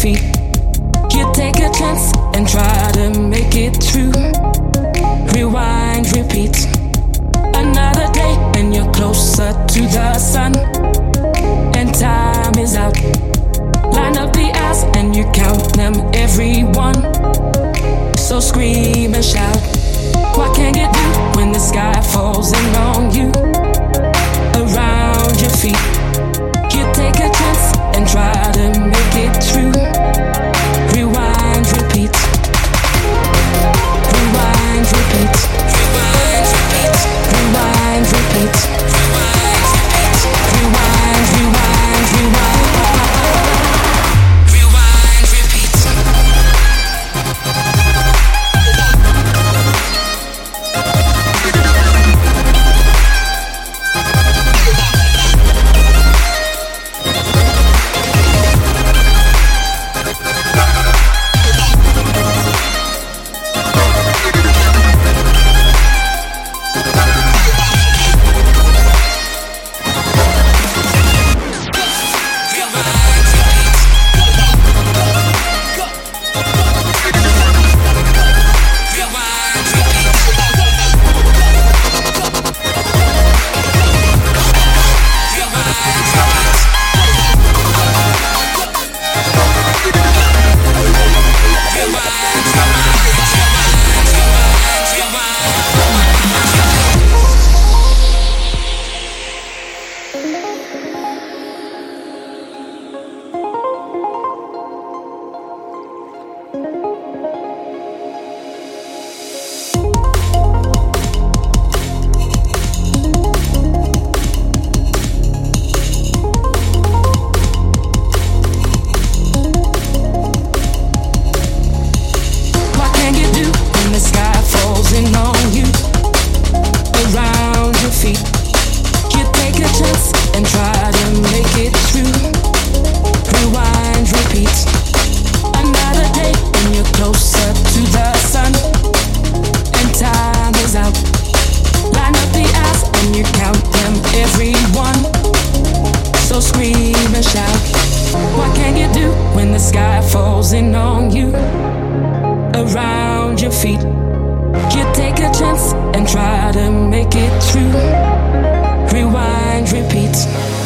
feet. You take a chance and try to make it through. Rewind, repeat. Another day and you're closer to the sun. And time is out. Line up the eyes and you count them, every one. So scream and shout. What can you do when the sky falls in on you? Around your feet. You take a chance and try to make it through. Rewind, repeat. Rewind, repeat. Rewind, repeat. Rewind, repeat. Rewind, repeat. Rewind, rewind, rewind. Rewind, repeat. Around your feet. You take a chance and try to make it through. Rewind, repeat.